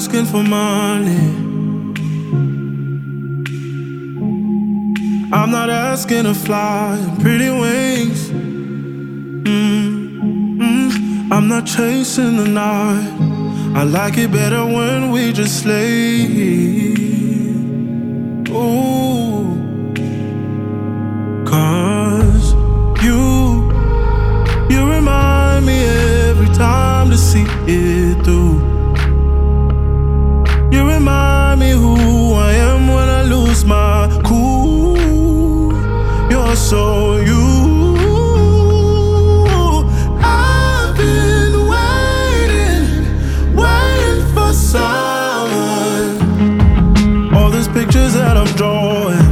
asking for money. I'm not asking to fly in pretty wings. I'm not chasing the night. I like it better when we just sleep. Ooh, 'cause you remind me every time to see it through. You remind me who I am when I lose my cool. You're so you. I've been waiting for someone. All these pictures that I'm drawing,